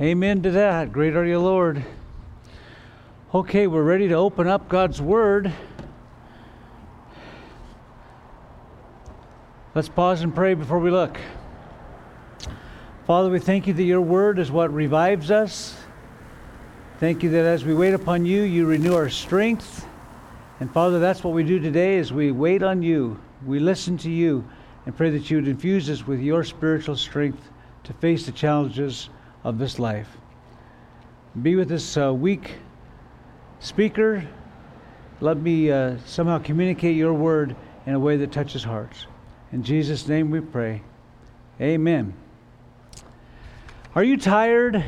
Amen to that. Great are you, Lord. Okay, we're ready to open up God's Word. Let's pause and pray before we look. Father, we thank you that your Word is what revives us. Thank you that as we wait upon you, you renew our strength. And Father, that's what we do today is we wait on you. We listen to you and pray that you would infuse us with your spiritual strength to face the challenges of this life. Be with this weak speaker. Let me somehow communicate your word in a way that touches hearts. In Jesus' name we pray. Amen. Are you tired?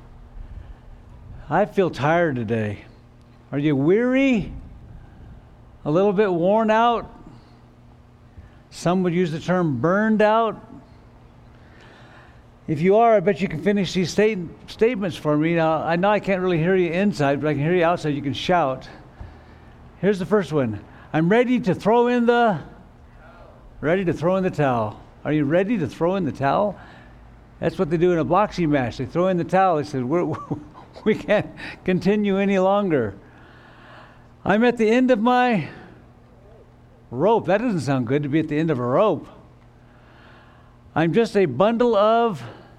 I feel tired today. Are you weary? A little bit worn out? Some would use the term burned out. If you are, I bet you can finish these statements for me. Now, I know I can't really hear you inside, but I can hear you outside. You can shout. Here's the first one. I'm ready to throw in the towel. Are you ready to throw in the towel? That's what they do in a boxing match. They throw in the towel. They say, we can't continue any longer. I'm at the end of my rope. That doesn't sound good to be at the end of a rope. I'm just a bundle of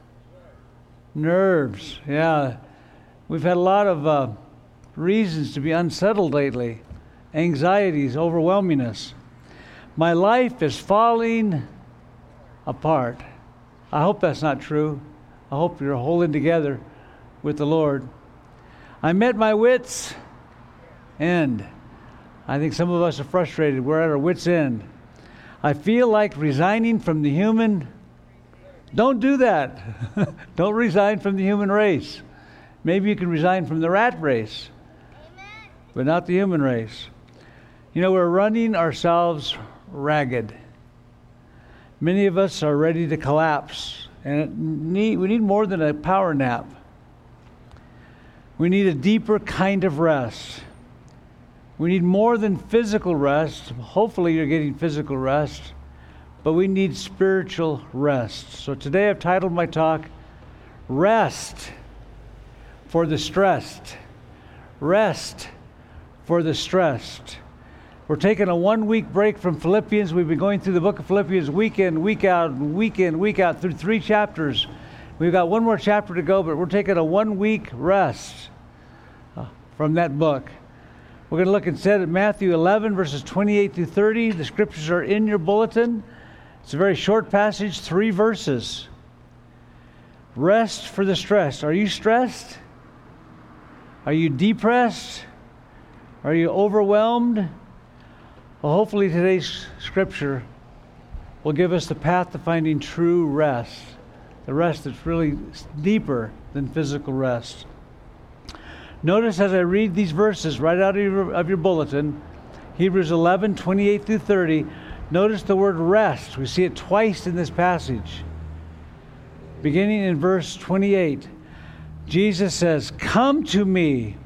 nerves. Yeah, we've had a lot of reasons to be unsettled lately. Anxieties overwhelming us. My life is falling apart. I hope that's not true. I hope you're holding together with the Lord. I'm at my wits' end. I think some of us are frustrated. We're at our wits' end. I feel like resigning from the human. Don't do that. Don't resign from the human race. Maybe you can resign from the rat race, but not the human race. You know, we're running ourselves ragged. Many of us are ready to collapse, and we need more than a power nap. We need a deeper kind of rest. We need more than physical rest. Hopefully you're getting physical rest, but we need spiritual rest. So today I've titled my talk, Rest for the Stressed. Rest for the Stressed. We're taking a 1 week break from Philippians. We've been going through the book of Philippians week in, week out, through 3 chapters. We've got one more chapter to go, but we're taking a 1 week rest from that book. We're going to look instead at Matthew 11, verses 28 through 30. The scriptures are in your bulletin. It's a very short passage, 3 verses. Rest for the stressed. Are you stressed? Are you depressed? Are you overwhelmed? Well, hopefully today's scripture will give us the path to finding true rest. The rest that's really deeper than physical rest. Notice as I read these verses right out of your bulletin, Hebrews 11, 28 through 30, notice the word rest. We see it twice in this passage. Beginning in verse 28, Jesus says, "Come to me,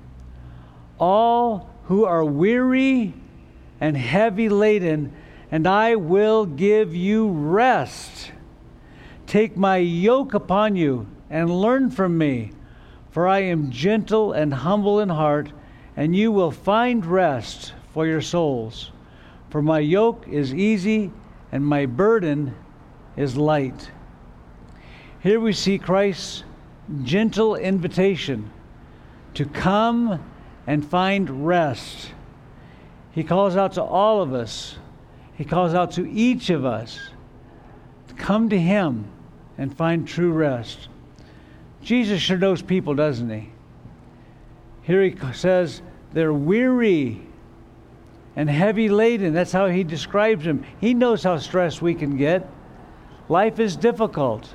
all who are weary and heavy laden, and I will give you rest. Take my yoke upon you and learn from me, for I am gentle and humble in heart, and you will find rest for your souls. For my yoke is easy and my burden is light." Here we see Christ's gentle invitation to come and find rest. He calls out to all of us. He calls out to each of us to come to Him and find true rest. Jesus sure knows people, doesn't He? Here He says they're weary and heavy laden. That's how He describes them. He knows how stressed we can get. Life is difficult.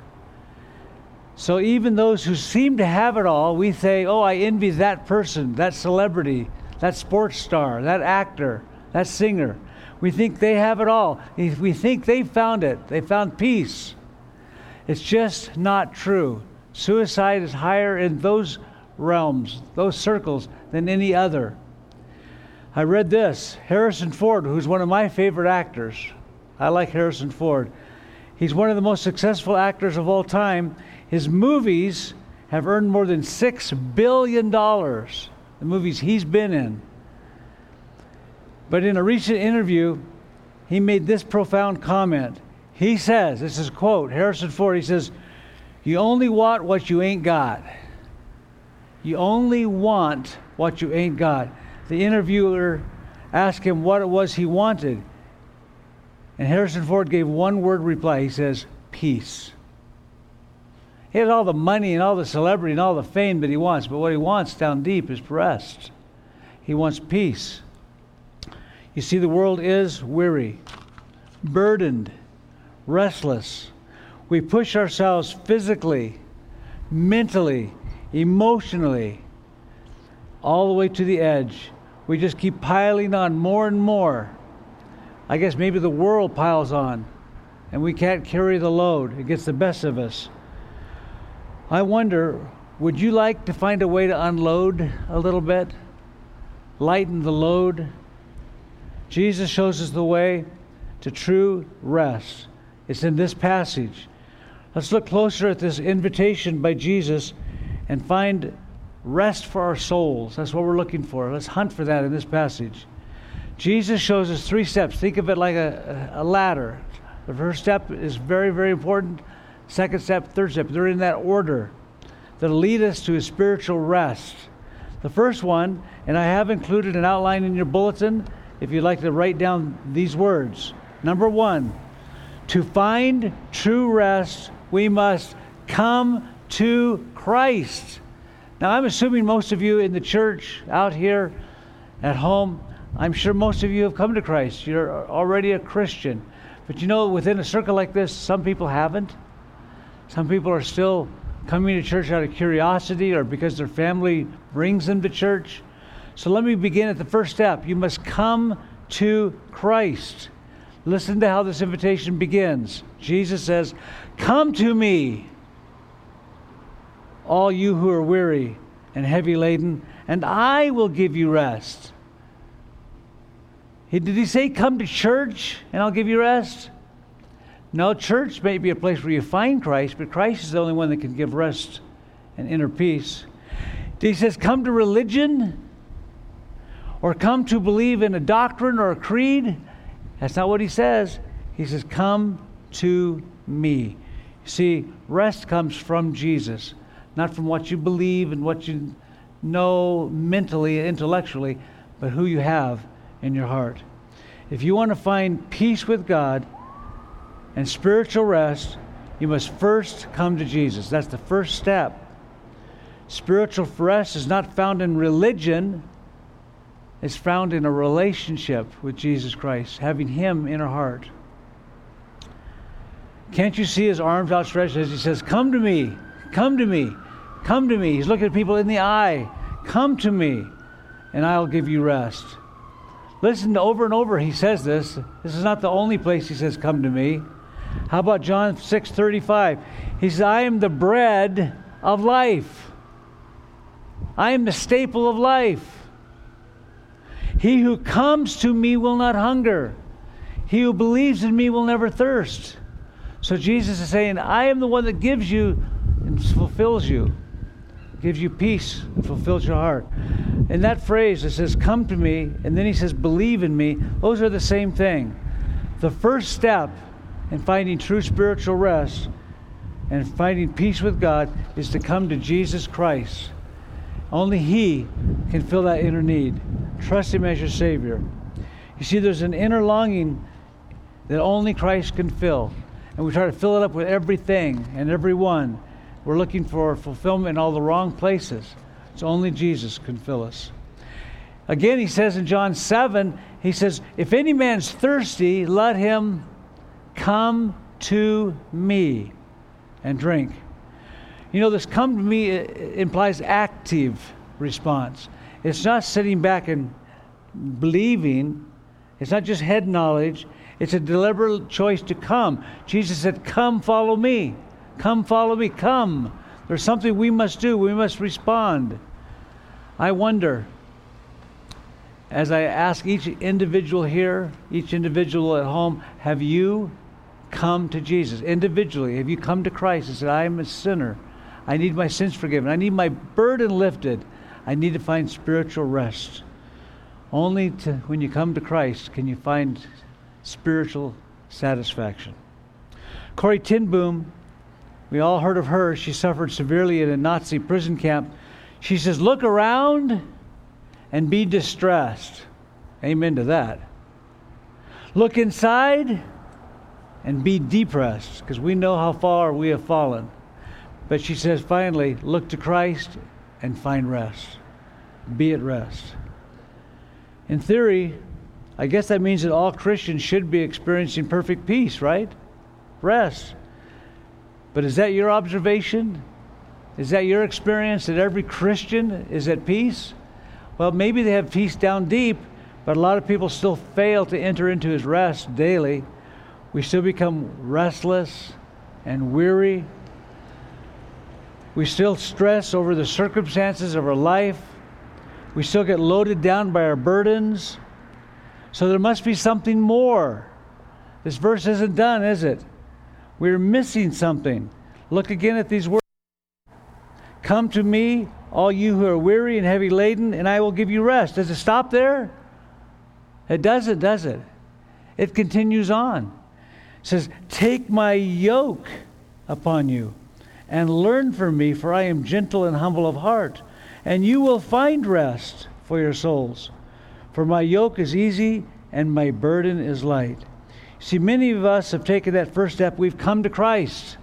So even those who seem to have it all, we say, oh, I envy that person, that celebrity, that sports star, that actor, that singer. We think they have it all. We think they found it. They found peace. It's just not true. Suicide is higher in those realms, those circles, than any other. I read this. Harrison Ford, who's one of my favorite actors. I like Harrison Ford. He's one of the most successful actors of all time. His movies have earned more than $6 billion, the movies he's been in. But in a recent interview, he made this profound comment. He says, this is a quote, Harrison Ford, he says, "You only want what you ain't got." You only want what you ain't got. The interviewer asked him what it was he wanted. And Harrison Ford gave one word reply. He says, peace. He has all the money and all the celebrity and all the fame that he wants, but what he wants down deep is rest. He wants peace. You see, the world is weary, burdened, restless. We push ourselves physically, mentally, emotionally, all the way to the edge. We just keep piling on more and more. I guess maybe the world piles on and we can't carry the load. It gets the best of us. I wonder, would you like to find a way to unload a little bit? Lighten the load? Jesus shows us the way to true rest. It's in this passage. Let's look closer at this invitation by Jesus and find rest for our souls. That's what we're looking for. Let's hunt for that in this passage. Jesus shows us 3 steps. Think of it like a ladder. The first step is very, very important. Second step, third step. They're in that order that'll lead us to a spiritual rest. The first one, and I have included an outline in your bulletin if you'd like to write down these words. Number 1, to find true rest, we must come to Christ. Now, I'm assuming most of you in the church, out here, at home, I'm sure most of you have come to Christ. You're already a Christian. But you know, within a circle like this, some people haven't. Some people are still coming to church out of curiosity or because their family brings them to church. So let me begin at the first step. You must come to Christ. Listen to how this invitation begins. Jesus says, "Come to me, all you who are weary and heavy laden, and I will give you rest." Did he say, come to church and I'll give you rest? No, church may be a place where you find Christ, but Christ is the only one that can give rest and inner peace. He says, come to religion or come to believe in a doctrine or a creed. That's not what he says. He says, come to me. You see, rest comes from Jesus, not from what you believe and what you know mentally, intellectually, but who you have in your heart. If you want to find peace with God and spiritual rest, you must first come to Jesus. That's the first step. Spiritual rest is not found in religion. It's found in a relationship with Jesus Christ, having Him in our heart. Can't you see His arms outstretched as He says, come to me, come to me, come to me. He's looking at people in the eye. Come to me, and I'll give you rest. Listen, over and over He says this. This is not the only place He says, come to me. How about John 6:35? He says, I am the bread of life. I am the staple of life. He who comes to me will not hunger. He who believes in me will never thirst. So Jesus is saying, I am the one that gives you and fulfills you. Gives you peace and fulfills your heart. In that phrase, it says, come to me, and then He says, believe in me. Those are the same thing. The first step in finding true spiritual rest and finding peace with God is to come to Jesus Christ. Only He can fill that inner need. Trust Him as your Savior. You see, there's an inner longing that only Christ can fill. And we try to fill it up with everything and everyone. We're looking for fulfillment in all the wrong places. It's only Jesus can fill us. Again, He says in John 7, He says, if any man's thirsty, let him come to me and drink. You know, this come to me implies active response. It's not sitting back and believing. It's not just head knowledge. It's a deliberate choice to come. Jesus said, come follow me. Come follow me. Come. There's something we must do. We must respond. I wonder, as I ask each individual here, each individual at home, have you come to Jesus individually? Have you come to Christ and said, I am a sinner. I need my sins forgiven. I need my burden lifted. I need to find spiritual rest. Only when you come to Christ can you find spiritual satisfaction. Corrie ten Boom, we all heard of her. She suffered severely in a Nazi prison camp. She says, look around and be distressed. Amen to that. Look inside and be depressed, because we know how far we have fallen. But she says, finally, look to Christ and find rest. Be at rest. In theory, I guess that means that all Christians should be experiencing perfect peace, right? Rest. But is that your observation? Is that your experience, that every Christian is at peace? Well, maybe they have peace down deep, but a lot of people still fail to enter into his rest daily. We still become restless and weary. We still stress over the circumstances of our life. We still get loaded down by our burdens. So there must be something more. This verse isn't done, is it? We're missing something. Look again at these words. Come to me, all you who are weary and heavy laden, and I will give you rest. Does it stop there? It doesn't, does it? It continues on. It says, take my yoke upon you and learn from me, for I am gentle and humble of heart, and you will find rest for your souls. For my yoke is easy and my burden is light. See, many of us have taken that first step. We've come to Christ.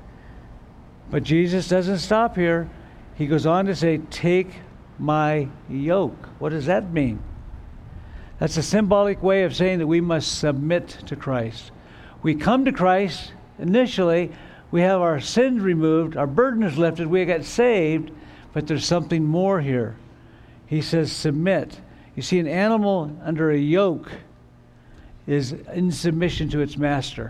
But Jesus doesn't stop here. He goes on to say, take my yoke. What does that mean? That's a symbolic way of saying that we must submit to Christ. We come to Christ initially. We have our sins removed. Our burden is lifted. We get saved. But there's something more here. He says submit. You see, an animal under a yoke is in submission to its master.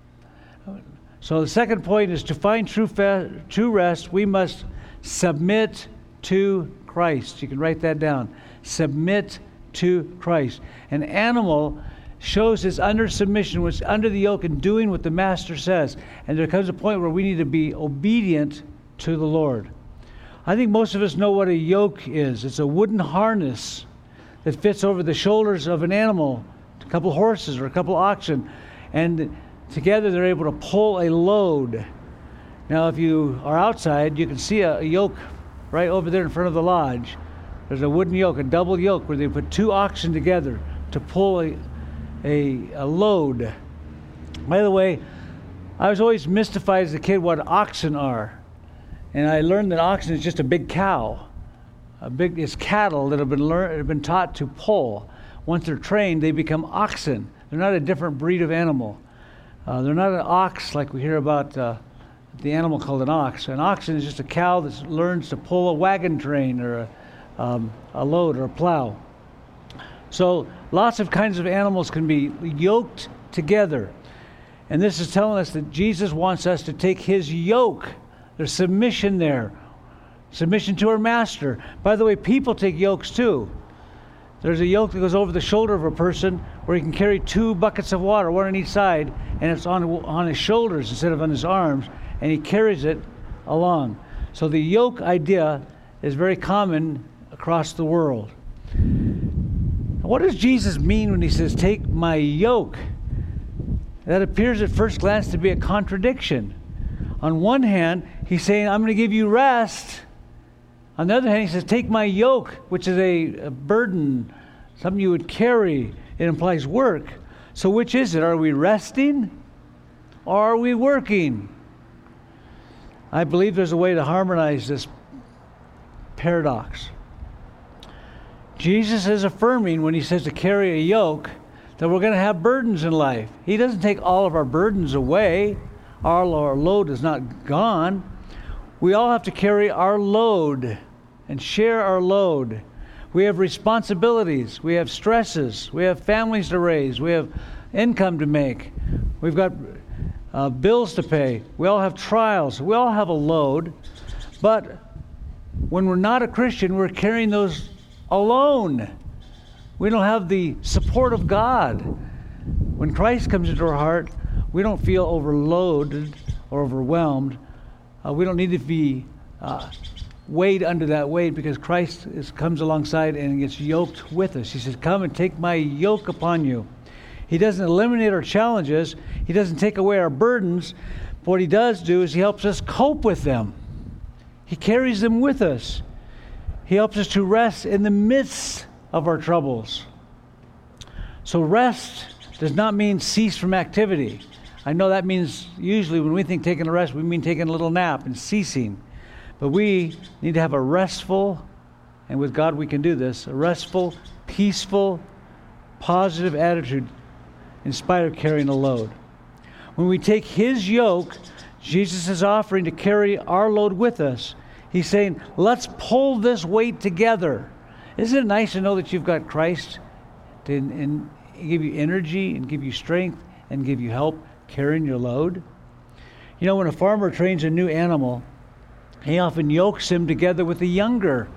So the second point is to find true rest, we must submit to Christ. You can write that down. Submit to Christ. An animal shows it's under submission, when it's under the yoke and doing what the master says. And there comes a point where we need to be obedient to the Lord. I think most of us know what a yoke is. It's a wooden harness that fits over the shoulders of an animal, a couple horses or a couple oxen, and together they're able to pull a load. Now, if you are outside, you can see a yoke right over there in front of the lodge. There's a wooden yoke, a double yoke, where they put two oxen together to pull a load. By the way, I was always mystified as a kid what oxen are. And I learned that oxen is just a big cow. It's cattle that have been taught to pull. Once they're trained, they become oxen. They're not a different breed of animal. They're not an ox like we hear about the animal called an ox. An oxen is just a cow that learns to pull a wagon train or a load or a plow. So lots of kinds of animals can be yoked together. And this is telling us that Jesus wants us to take his yoke. There's submission there. Submission to our master. By the way, people take yokes too. There's a yoke that goes over the shoulder of a person where he can carry 2 buckets of water, one on each side, and it's on his shoulders instead of on his arms, and he carries it along. So the yoke idea is very common across the world. What does Jesus mean when he says, take my yoke? That appears at first glance to be a contradiction. On one hand, he's saying, I'm going to give you rest. On the other hand, he says, take my yoke, which is a burden, something you would carry. It implies work. So which is it? Are we resting or are we working? I believe there's a way to harmonize this paradox. Jesus is affirming when he says to carry a yoke that we're going to have burdens in life. He doesn't take all of our burdens away. Our load is not gone. We all have to carry our load and share our load. We have responsibilities. We have stresses. We have families to raise. We have income to make. We've got bills to pay. We all have trials. We all have a load. But when we're not a Christian, we're carrying those alone. We don't have the support of God. When Christ comes into our heart, we don't feel overloaded or overwhelmed. We don't need to be weight under that weight, because Christ comes alongside and gets yoked with us. He says, come and take my yoke upon you. He doesn't eliminate our challenges. He doesn't take away our burdens. But what he does do is he helps us cope with them. He carries them with us. He helps us to rest in the midst of our troubles. So rest does not mean cease from activity. I know that means usually when we think taking a rest, we mean taking a little nap and ceasing. But we need to have a restful, and with God we can do this, a restful, peaceful, positive attitude in spite of carrying a load. When we take his yoke, Jesus is offering to carry our load with us. He's saying, let's pull this weight together. Isn't it nice to know that you've got Christ to give you energy and give you strength and give you help carrying your load? You know, when a farmer trains a new animal, he often yokes him together with a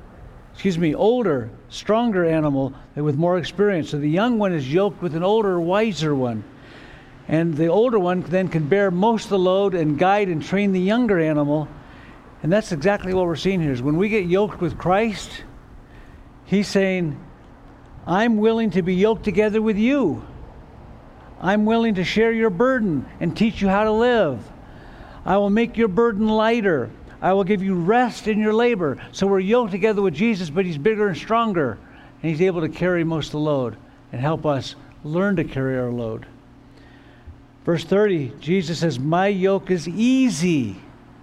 older, stronger animal with more experience. So the young one is yoked with an older, wiser one. And the older one then can bear most of the load and guide and train the younger animal. And that's exactly what we're seeing here. Is when we get yoked with Christ, he's saying, I'm willing to be yoked together with you. I'm willing to share your burden and teach you how to live. I will make your burden lighter. I will give you rest in your labor. So we're yoked together with Jesus, but he's bigger and stronger. And he's able to carry most of the load and help us learn to carry our load. Verse 30, Jesus says, my yoke is easy.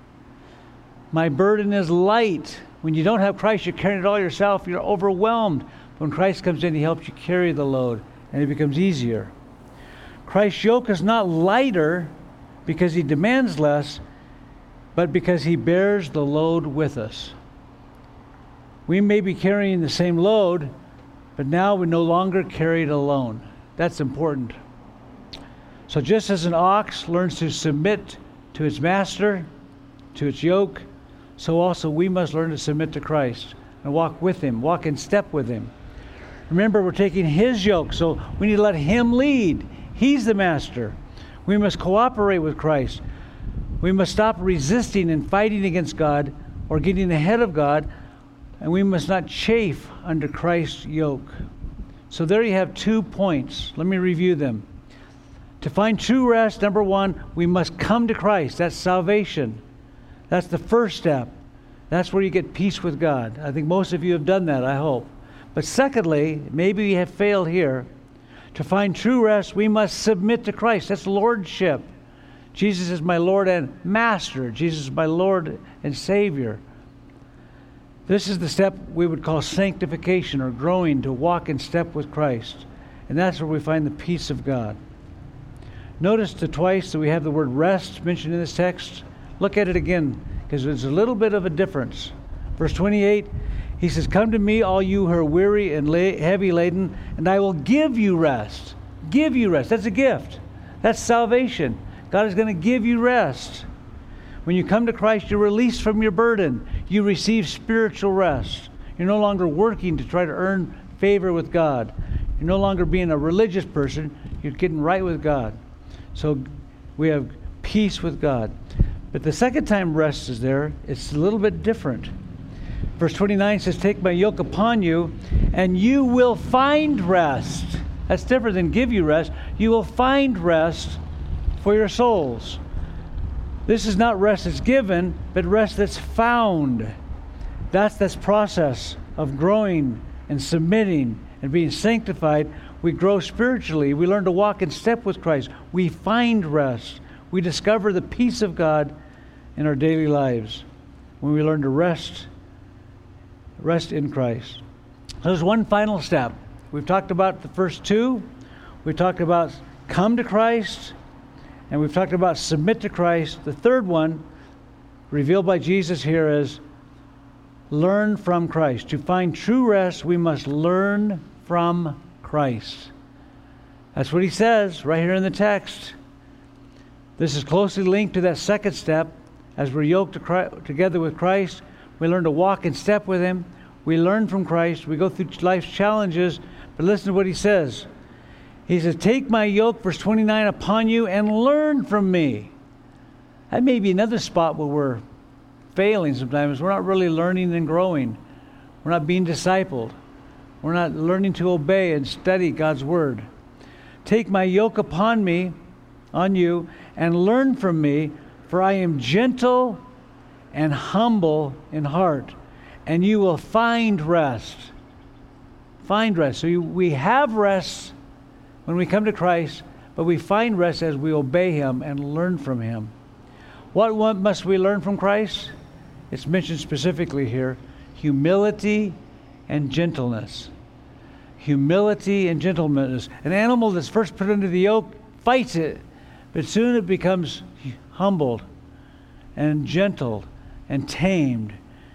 My burden is light. When you don't have Christ, you're carrying it all yourself. You're overwhelmed. When Christ comes in, he helps you carry the load, and it becomes easier. Christ's yoke is not lighter because he demands less, but because he bears the load with us. We may be carrying the same load, but now we no longer carry it alone. That's important. So just as an ox learns to submit to its master, to its yoke, so also we must learn to submit to Christ and walk with him, walk in step with him. Remember, we're taking his yoke, so we need to let him lead. He's the master. We must cooperate with Christ. We must stop resisting and fighting against God or getting ahead of God, and we must not chafe under Christ's yoke. So there you have 2 points. Let me review them. To find true rest, number 1, we must come to Christ. That's salvation. That's the first step. That's where you get peace with God. I think most of you have done that, I hope. But secondly, maybe we have failed here. To find true rest, we must submit to Christ. That's lordship. Jesus is my Lord and Master. Jesus is my Lord and Savior. This is the step we would call sanctification, or growing to walk in step with Christ. And that's where we find the peace of God. Notice twice that we have the word rest mentioned in this text. Look at it again, because there's a little bit of a difference. Verse 28, he says, come to me, all you who are weary and heavy laden, and I will give you rest. Give you rest. That's a gift. That's salvation. God is going to give you rest. When you come to Christ, you're released from your burden. You receive spiritual rest. You're no longer working to try to earn favor with God. You're no longer being a religious person. You're getting right with God. So we have peace with God. But the second time rest is there, it's a little bit different. Verse 29 says, take my yoke upon you, and you will find rest. That's different than give you rest. You will find rest for your souls. This is not rest that's given, but rest that's found. That's this process of growing and submitting and being sanctified. We grow spiritually. We learn to walk in step with Christ. We find rest. We discover the peace of God in our daily lives when we learn to rest in Christ. There's one final step. We've talked about the first 2. We've talked about come to Christ, and we've talked about submit to Christ. The third one, revealed by Jesus here, is learn from Christ. To find true rest, we must learn from Christ. That's what he says right here in the text. This is closely linked to that second step. As we're yoked together with Christ, we learn to walk in step with him. We learn from Christ. We go through life's challenges. But listen to what he says. He says, take my yoke, verse 29, upon you and learn from me. That may be another spot where we're failing sometimes. We're not really learning and growing. We're not being discipled. We're not learning to obey and study God's Word. Take my yoke upon you, and learn from me, for I am gentle and humble in heart, and you will find rest. Find rest. So we have rest when we come to Christ, but we find rest as we obey Him and learn from Him. What must we learn from Christ? It's mentioned specifically here: humility and gentleness. Humility and gentleness. An animal that's first put under the yoke fights it, but soon it becomes humbled and gentle and tamed.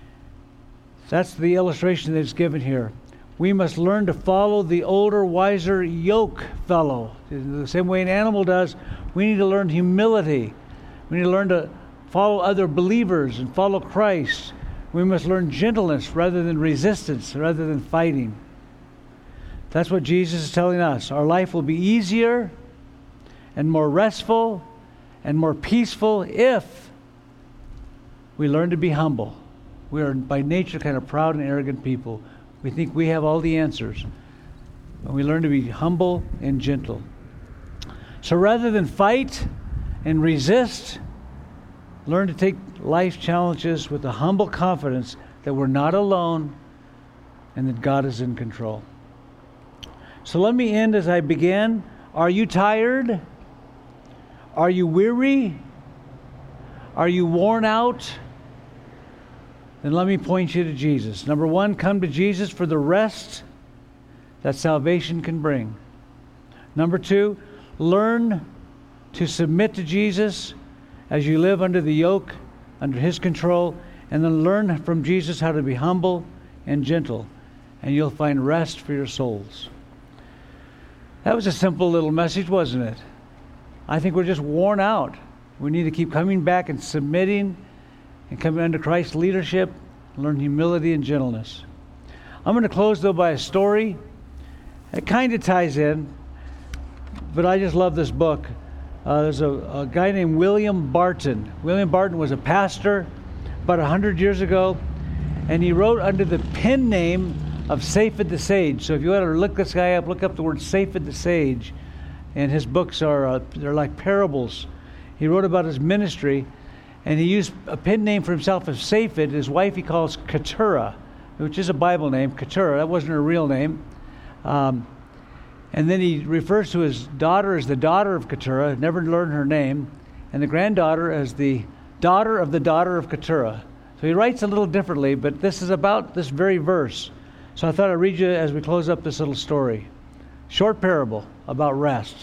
That's the illustration that's given here. We must learn to follow the older, wiser yoke fellow. The same way an animal does, we need to learn humility. We need to learn to follow other believers and follow Christ. We must learn gentleness rather than resistance, rather than fighting. That's what Jesus is telling us. Our life will be easier and more restful and more peaceful if we learn to be humble. We are by nature kind of proud and arrogant people. We think we have all the answers. But we learn to be humble and gentle. So rather than fight and resist, learn to take life challenges with a humble confidence that we're not alone and that God is in control. So let me end as I began. Are you tired? Are you weary? Are you worn out? Then let me point you to Jesus. Number one, come to Jesus for the rest that salvation can bring. Number two, learn to submit to Jesus as you live under the yoke, under His control, and then learn from Jesus how to be humble and gentle, and you'll find rest for your souls. That was a simple little message, wasn't it? I think we're just worn out. We need to keep coming back and submitting and coming under Christ's leadership, learn humility and gentleness. I'm going to close, though, by a story. It kind of ties in, but I just love this book. There's a guy named William Barton. William Barton was a pastor about 100 years ago, and he wrote under the pen name of Safed the Sage. So if you want to look this guy up, look up the word Safed the Sage. And his books are they're like parables. He wrote about his ministry, and he used a pen name for himself as Safed. His wife he calls Keturah, which is a Bible name, Keturah. That wasn't her real name. And then he refers to his daughter as the daughter of Keturah, never learned her name, and the granddaughter as the daughter of Keturah. So he writes a little differently, but this is about this very verse. So I thought I'd read you as we close up this little story. Short parable about rest.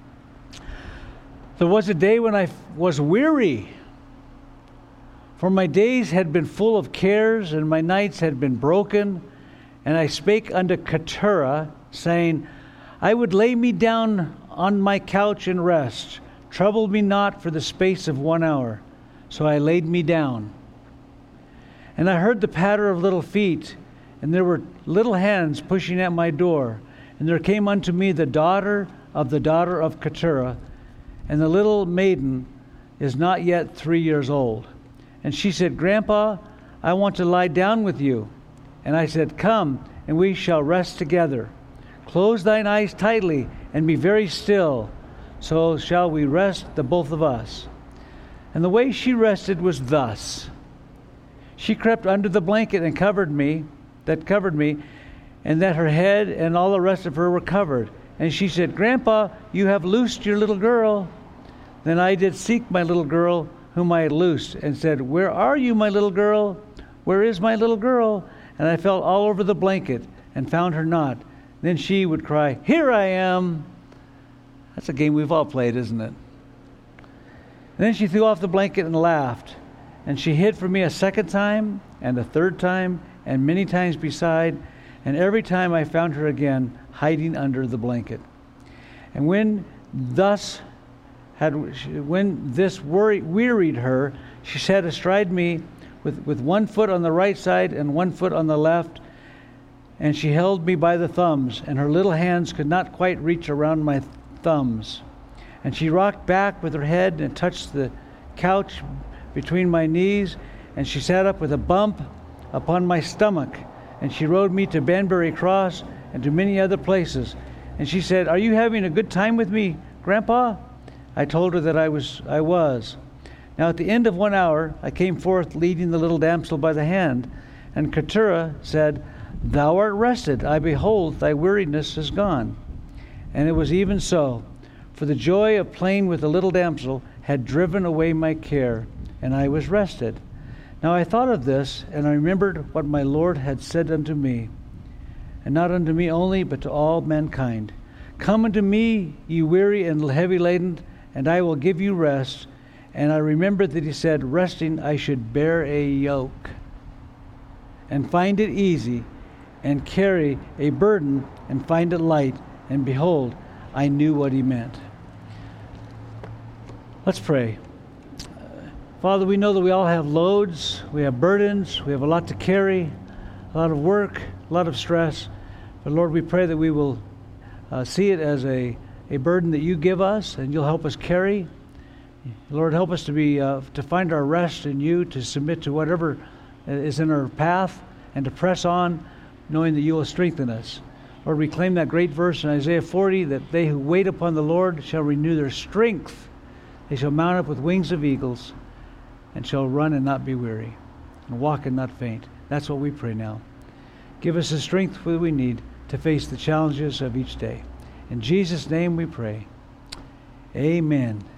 There was a day when I was weary, for my days had been full of cares, and my nights had been broken. And I spake unto Keturah, saying, I would lay me down on my couch and rest. Trouble me not for the space of 1 hour. So I laid me down. And I heard the patter of little feet, and there were little hands pushing at my door. And there came unto me the daughter of Keturah, and the little maiden is not yet 3 years old. And she said, Grandpa, I want to lie down with you. And I said, Come, and we shall rest together. Close thine eyes tightly, and be very still. So shall we rest, the both of us. And the way she rested was thus. She crept under the blanket and covered me, and that her head and all the rest of her were covered. And she said, Grandpa, you have loosed your little girl. Then I did seek my little girl, whom I had loosed, and said, Where are you, my little girl? Where is my little girl? And I felt all over the blanket, and found her not. Then she would cry, Here I am. That's a game we've all played, isn't it? And then she threw off the blanket and laughed. And she hid from me a second time, and a third time, and many times beside. And every time I found her again, hiding under the blanket. And when this wearied her, she sat astride me with 1 foot on the right side and 1 foot on the left. And she held me by the thumbs, and her little hands could not quite reach around my thumbs. And she rocked back with her head and touched the couch between my knees, and she sat up with a bump upon my stomach, and she rode me to Banbury Cross and to many other places. And she said, "Are you having a good time with me, Grandpa?" I told her that I was. Now at the end of 1 hour, I came forth leading the little damsel by the hand, and Keturah said, "Thou art rested. I behold, thy weariness is gone." And it was even so, for the joy of playing with the little damsel had driven away my care, and I was rested. Now I thought of this, and I remembered what my Lord had said unto me, and not unto me only, but to all mankind. "Come unto me, ye weary and heavy laden, and I will give you rest." And I remembered that he said, resting I should bear a yoke, and find it easy, and carry a burden, and find it light. And behold, I knew what he meant. Let's pray. Father, we know that we all have loads, we have burdens, we have a lot to carry, a lot of work, a lot of stress. But Lord, we pray that we will see it as a burden that you give us, and you'll help us carry. Lord, help us to find our rest in you, to submit to whatever is in our path, and to press on, knowing that you will strengthen us. Lord, we claim that great verse in Isaiah 40, that they who wait upon the Lord shall renew their strength. They shall mount up with wings of eagles, and shall run and not be weary, and walk and not faint. That's what we pray now. Give us the strength that we need to face the challenges of each day. In Jesus' name we pray. Amen.